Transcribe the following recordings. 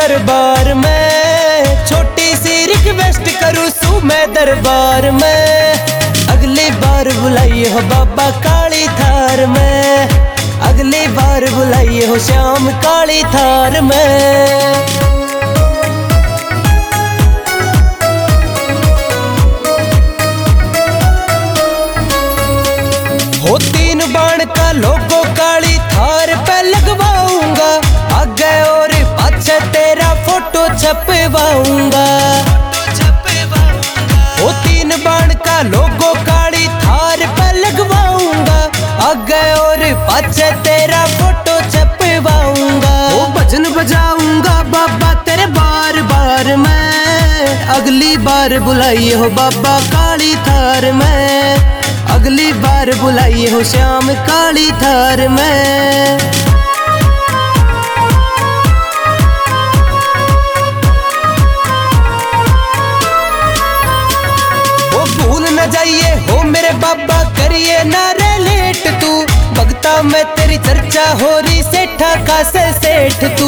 दरबार में, छोटी सी रिक्वेस्ट करूँ सू मैं दरबार में। अगली बार बुलाइए हो बाबा काली थार में, अगली बार बुलाइए हो श्याम काली थार में। हो 3 बाण का लोगो काली थार पे लगवाऊंगा, आगे और पाछे तेरा फोटो छपवाऊंगा। हो 3 बाण का लोगो काली थार पे लगवाऊंगा, आगे और पाछे तेरा फोटो छपवाऊंगा। वो भजन बजाऊंगा बाबा तेरे बार बार में, अगली बार बुलाइए हो बाबा काली थार में, अगली बार बुलाइए हो श्याम काली थार में। वो भूल न जाइए हो मेरे बाबा करिए ना रे लेट तू, भगता में तेरी चर्चा हो रही सेठा का से सेठ तू।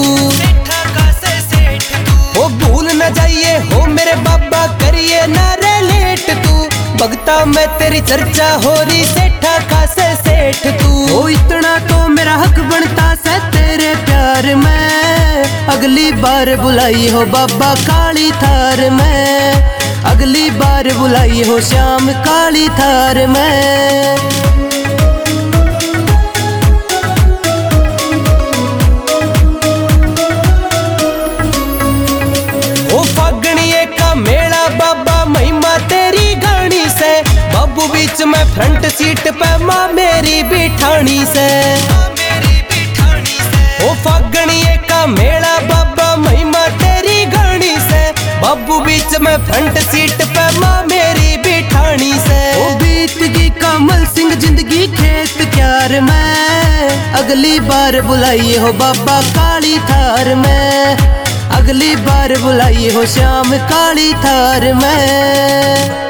वो भूल न जाइए हो मेरे बाबा करिए ना रे लेट तू, भगता में तेरी चर्चा हो रही सेठा का से सेठ तू। ओ इतना तो मेरा हक बनता से तेरे प्यार में, अगली बार बुलाइए हो बाबा काली थार में, अगली बार बुलाइए हो श्याम काली थार में। बाबू बीच में फ्रंट सीट पे माँ मेरी बिठानी से, ओ फागणिये का मेला बाबा महिमा तेरी गानी से, बाबू बीच में फ्रंट सीट पे माँ मेरी बिठानी से। ओ बीत गई कमल सिंह जिंदगी खेत क्यार में, अगली बार बुलाइए हो बाबा काली थार में, अगली बार बुलाइए हो श्याम काली थार में।